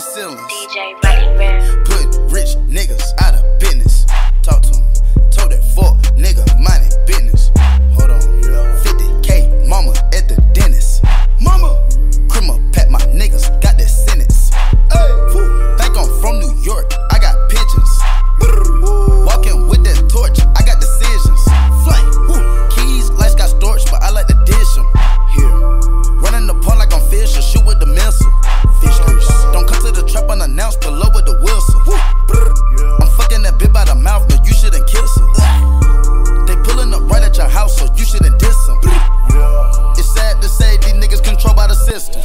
ceilings. DJ Running Man. Put rich niggas out of business. Talk to him. Told that fuck nigga mind his business. Hold on. 50K mama at the dentist. Mama. Criminal pat my niggas got that sentence. Think I'm from New York. I got pigeons. Walking with that torch. I got decisions. Flame. Keys like got storage, but I like to dish them. Here. Running the pond like I'm Fisher. Shoot with the missile. Fish grease. Don't come to the trap unannounced. Below with the whistle. I'm fucking that bitch by the mouth, but you shouldn't kiss her. They pulling up right at your house, so you shouldn't diss them. It's sad to say these niggas controlled by the system.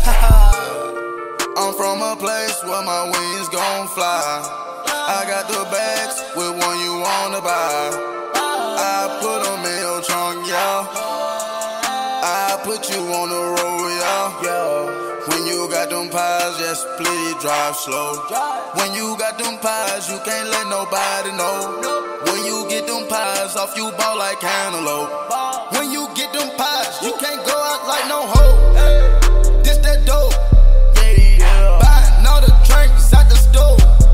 I'm from a place where my wings gon' fly. I got the bags with one you wanna buy. I put them in your trunk, yeah. I put you on the road, yeah. When you got them pies, just please drive slow. When you got them pies, you can't let nobody know. When you get them pies off, you ball like cantaloupe. When you get them pies, you can't go out like no hoe. This that dope. Buying all the drinks at the store.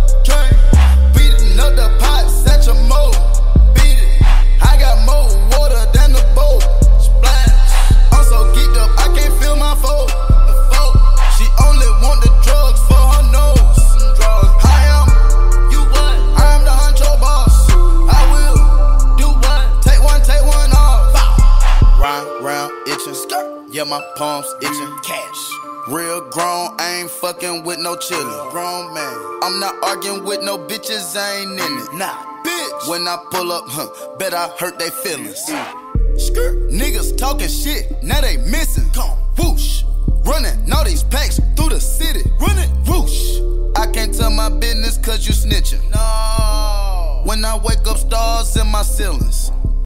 Beating up the pots at your mold. Beat it. I got more water than the boat. Splash. I'm so geeked up, I can't feel my foe. She only want the drugs for her nose. I am, you what? I am the honcho boss. I will do what? Take one off. Round itching. Yeah, my palms itching. Cash. Real grown, I ain't fucking with no chillin'. Grown man, I'm not arguing with no bitches, I ain't in it. Nah, bitch. When I pull up, bet I hurt they feelings. Skirt. Niggas talking shit, now they missing. Come whoosh. Running all these packs through the city. Running whoosh. I can't tell my business cause you snitching. No. When I wake up, stars in my ceilings.